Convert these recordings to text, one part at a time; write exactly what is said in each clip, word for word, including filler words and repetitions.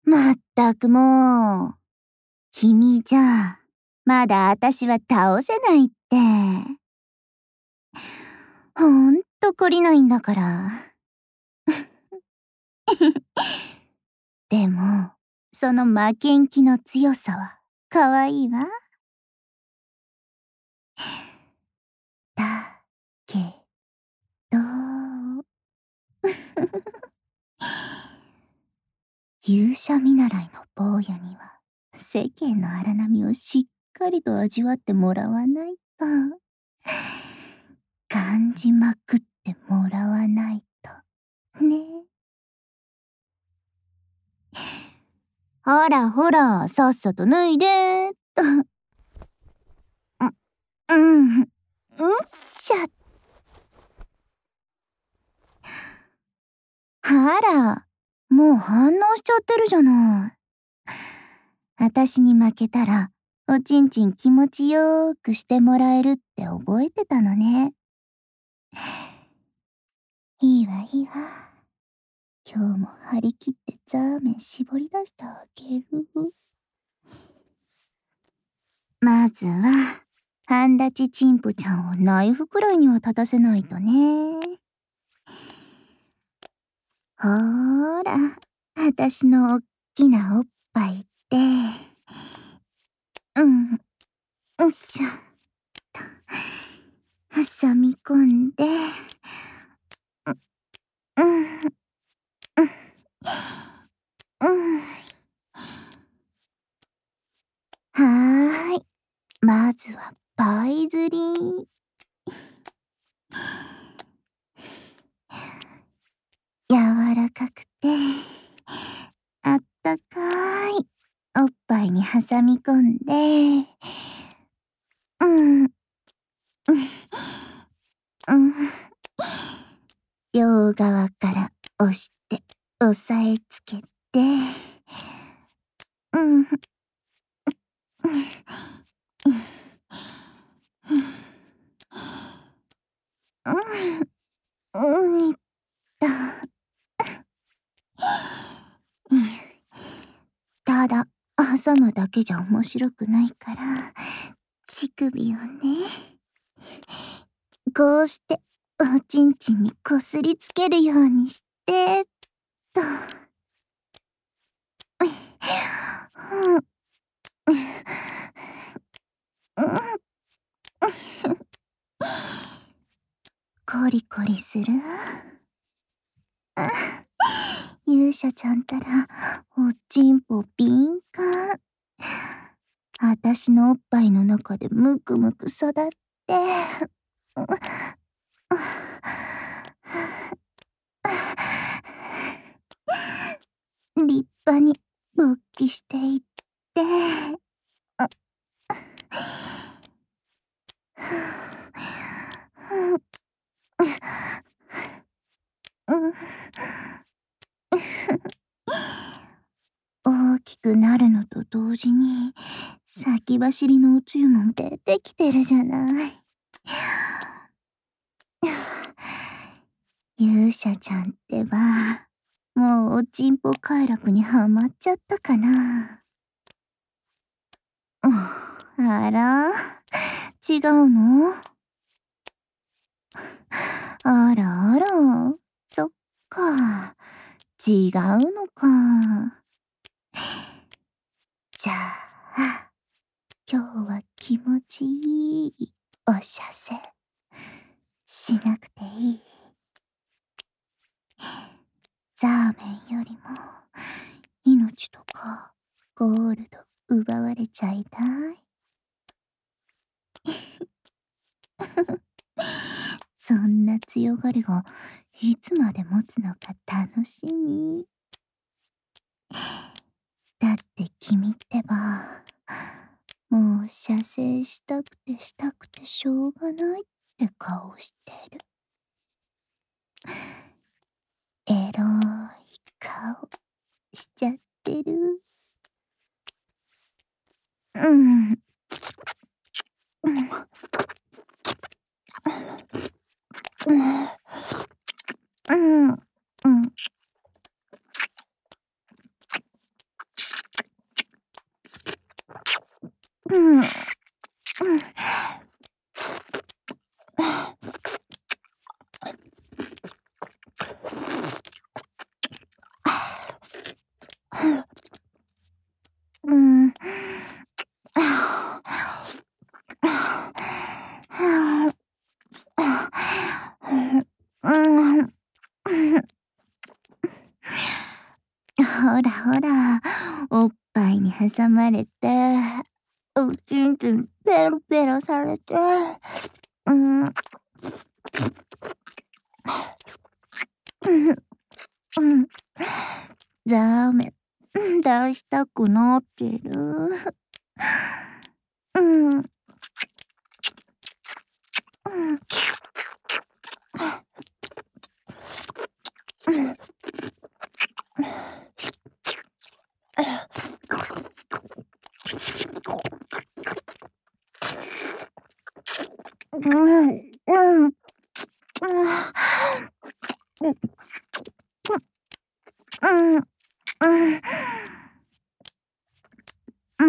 まったくもう。君じゃ、まだあたしは倒せないって。ほんと懲りないんだから。でも、その負けん気の強さは、かわいいわ。だ、け、ど。勇者見習いの坊やには、世間の荒波をしっかりと味わってもらわないと。感じまくってもらわないと。ね。ほらほら、さっさと脱いでーっと。う、うん、うんっしゃ。あら、もう反応しちゃってるじゃない。あたしに負けたら、おちんちん気持ちよーくしてもらえるって覚えてたのね。いいわいいわ。今日も張り切ってザーメン絞り出してあげる。まずは、半立ちチンポちゃんをナイフくらいには立たせないとね。ほーら、あたしのおっきなおっぱいって。うん、よっしゃ。挟み込んで。うん、うん、うん。はーい。まずはパイ釣り。柔らかくて、あったかいおっぱいに挟み込んで、うん、うん、うん。両側から押して、押さえつけて、うん、うん、うん、うん、いった。ただ、挟むだけじゃ面白くないから、乳首をね、こうして、おちんちんにこすりつけるようにして、っと。うん、コリコリする？勇者ちゃんたら、おっちんぽ敏感。あたしのおっぱいの中でむくむく育って、立派に勃起していって、大きくなるのと同時に、先走りのおつゆも出てきてるじゃない。勇者ちゃんってば、もうおちんぽ快楽にはまっちゃったかな。あら、違うの？あらあら、そっか、違うのか。じゃあ、今日は気持ちいいおしゃせしなくていい？ザーメンよりも命とかゴールド奪われちゃいたい。そんな強がりがいつまで持つのか楽しみ。だって君ってば、もう射精したくてしたくてしょうがないって顔してる。エロい顔しちゃってる。うん。うん。うん。うん。 うん。うん。うん。ほらほら、おっぱいに挟まれて、おちんちんペロペロされて、うん。うん。うん。ダメ。出したくなってる。うん。うん。うん。うん。うん。うん。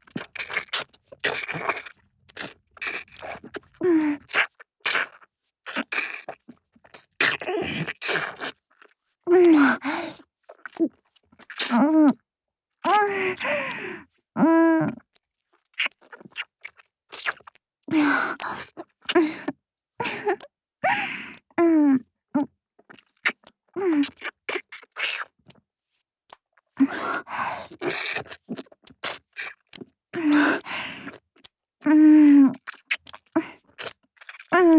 うん。うん。うん。うん。うん。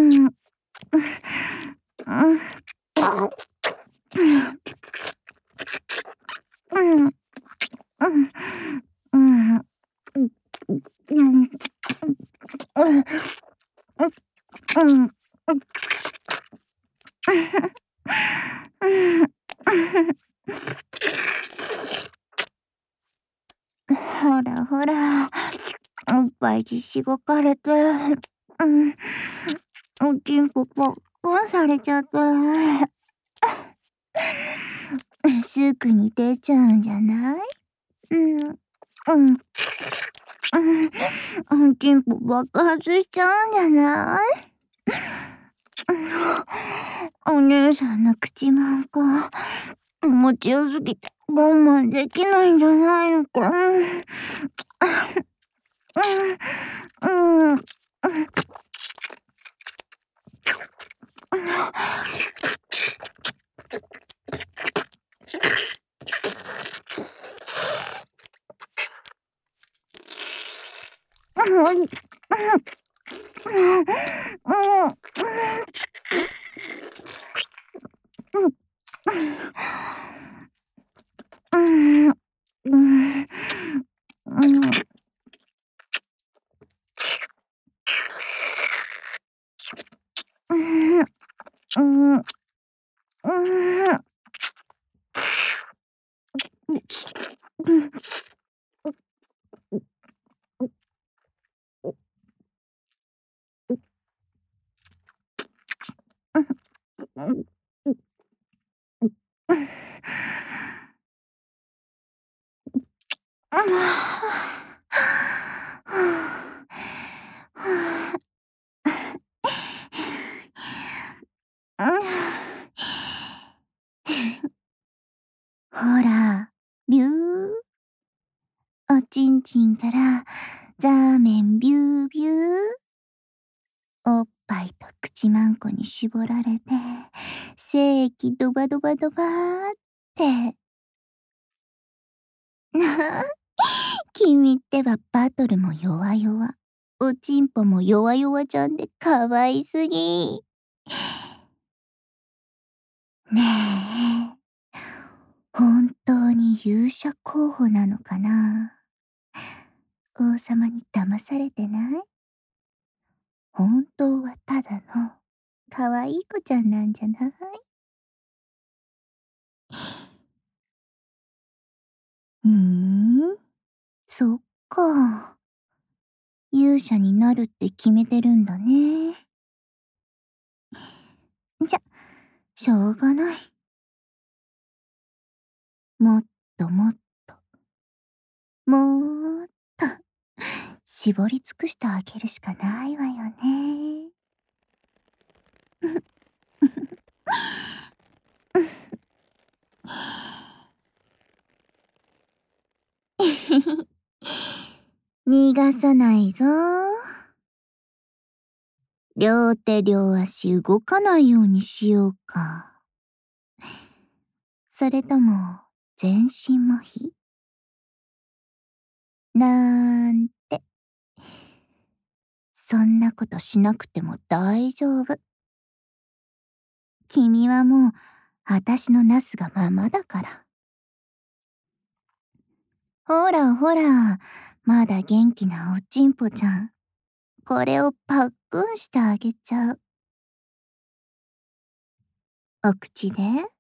ほらほら、おっぱいにしごかれて、うん、おちんぽぽっくんされちゃって、すぐに出ちゃうんじゃない？うん、うん、うん、おちんぽ爆発しちゃうんじゃない？お姉さんの口マンコ、気持ちよすぎて我慢できないんじゃないのか。うん、うん、うん、うん、うん、うん。うん、うん、うん、ほら、ビュー。おちんちんからザーメンビュービュー。おっぱいと口マンコに絞られて、精液ドバドバドバーって。君ってばバトルも弱々。おちんぽも弱々ちゃんで可愛すぎ。ねえ、本当に勇者候補なのかな？王様に騙されてない？本当はただの可愛い子ちゃんなんじゃない？うーん、そっか。勇者になるって決めてるんだね。じゃ、しょうがない。もっともっと、もーっと絞り尽くしてあげるしかないわよね。逃がさないぞ。両手両足動かないようにしようか。それとも全身麻痺なんて。そんなことしなくても大丈夫。君はもうあたしのなすがままだから。ほらほら、まだ元気なおちんぽちゃん。これをパックンしてあげちゃう。お口で。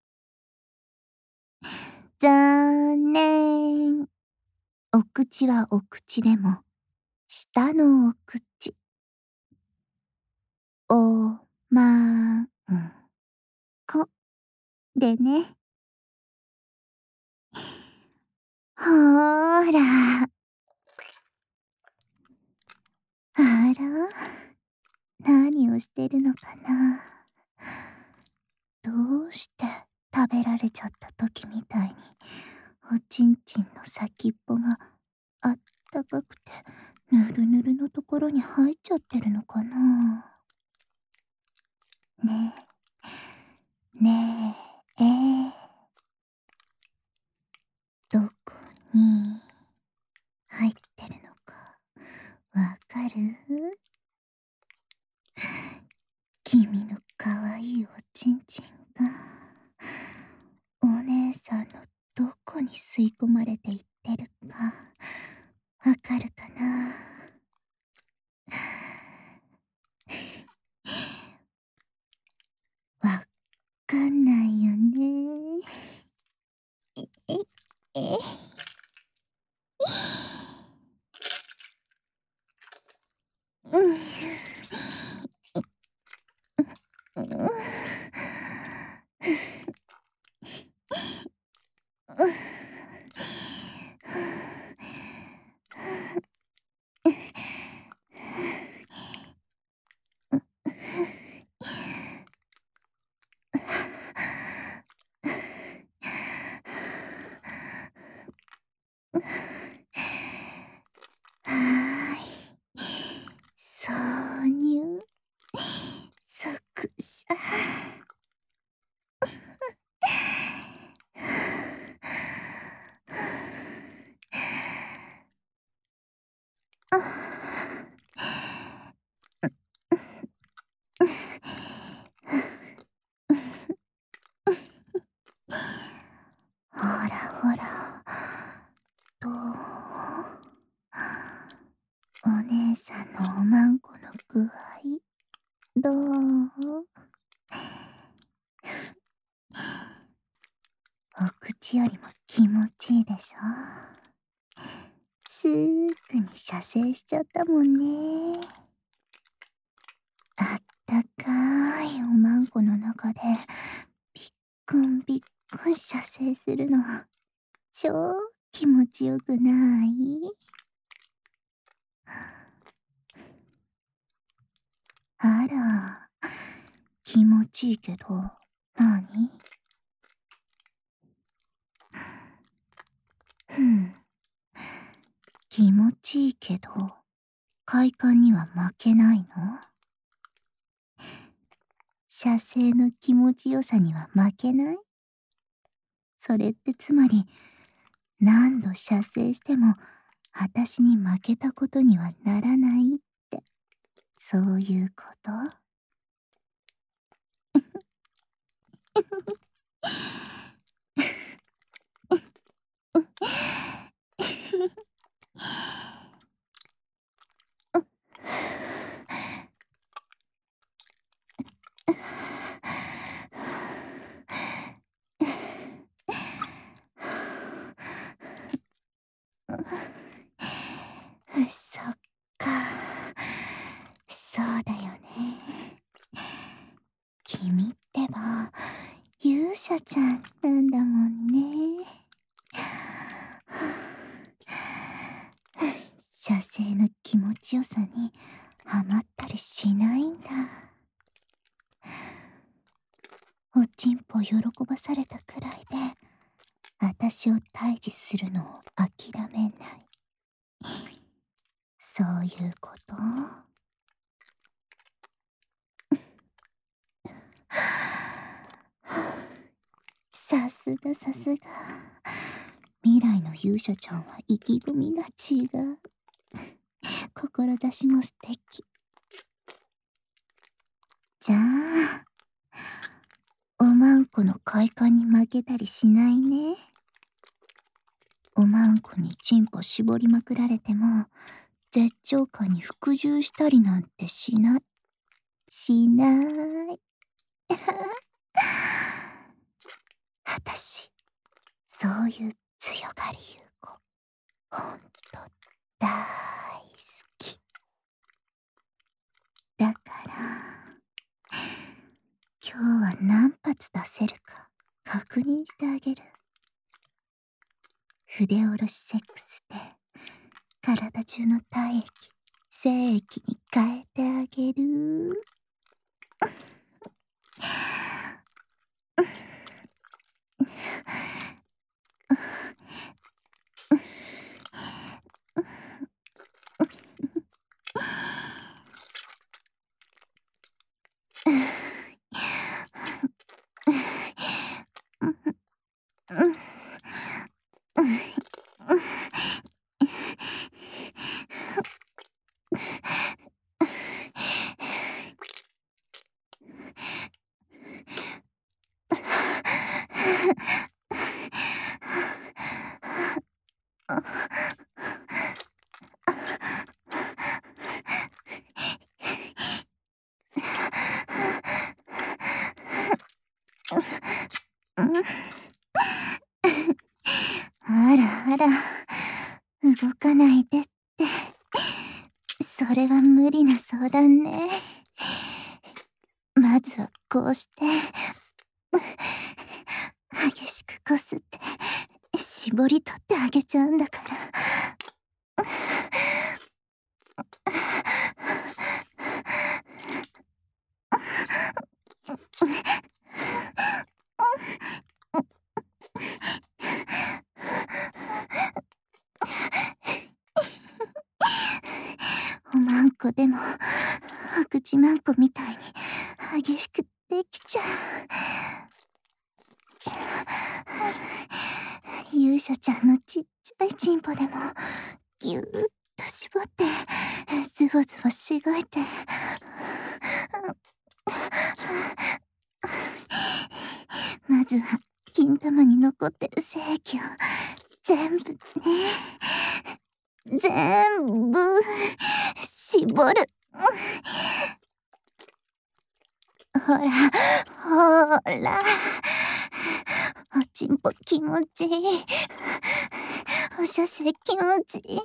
残念。お口はお口でも、下のお口。おまんこでね。ほーら。あら、何をしてるのかな。どうして食べられちゃった時みたいにおちんちんの先っぽがあったかくてぬるぬるのところに入っちゃってるのかな。ねえねええー、どこに入ってるのかわかる？君のかわいいおちんちんがお姉さんのどこに吸い込まれていってるかわかるかな。わかんないよね。え、え、え、うん、うん、うん、はーい。挿入。作者。ほらほら。どう？お姉さんのおまんこの具合どう？お口よりも気持ちいいでしょ。すーぐに射精しちゃったもんね。あったかいおまんこの中でびっくんびっくん射精するの超気持ちよくない？あら、気持ちいいけどなに？ふん、気持ちいいけど快感には負けないの？射精の気持ちよさには負けない？それってつまり何度射精してもあたしに負けたことにはならないって、そういうこと？そっか、そうだよね。君ってば勇者ちゃんなんだもんね。射精の気持ちよさにハマったりしないんだ。おちんぽ喜ばされたくらいであたしを退治するのを諦めない。そういうこと？さすがさすが。未来の勇者ちゃんは意気込みが違う。志も素敵。じゃあおまんこの快感に負けたりしないね。おまんこにチンポ絞りまくられても絶頂感に服従したりなんてしない。しない。あたしそういう強がりゆう子ほんと大好きだから、今日は何発出せるか確認してあげる。筆下ろしセックスで体中の体液精液に変えてあげる。あらあら、動かないでって。それは無理な相談ね。まずはこうして激しくこすって絞り取ってあげちゃうんだから。おまんこでもお口まんこみたいに激しくできちゃう。勇者ちゃんのちっちゃいチンポでもぎゅーっと絞ってズボズボしごいて、まずは金玉に残ってる精液を全部ね、全部絞る。ほらほら、おちんぽ気持ちいい。おしゃせ気持ちいい。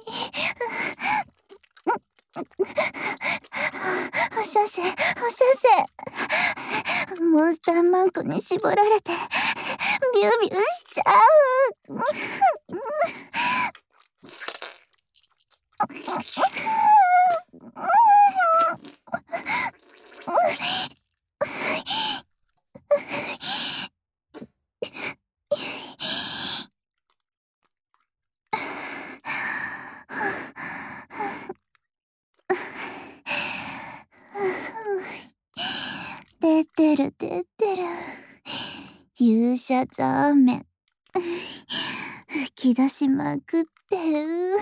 おしゃせおしゃせ、モンスターマンコに絞られてビュービューしちゃう。出てる出てる、勇者ザーメン吹き出しまくってる。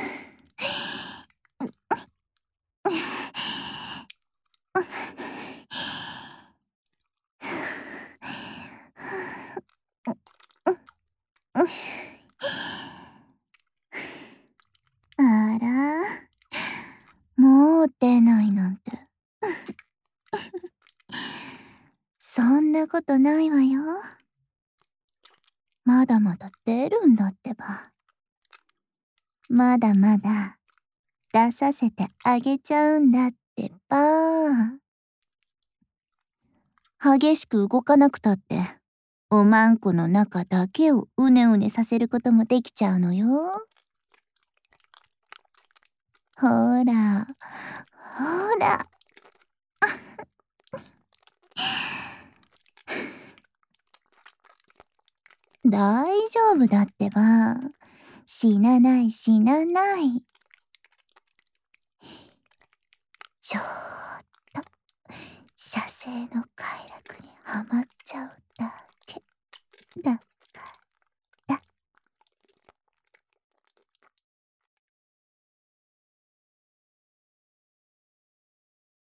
あら、もう出ないなんて。そんなことないわよ。まだまだ出るんだってば。まだまだ出させてあげちゃうんだってば。激しく動かなくたっておまんこの中だけをうねうねさせることもできちゃうのよ。 ほら、ほら。大丈夫だってば。死なない死なない。ちょっと、射精の快楽にはまっちゃうだ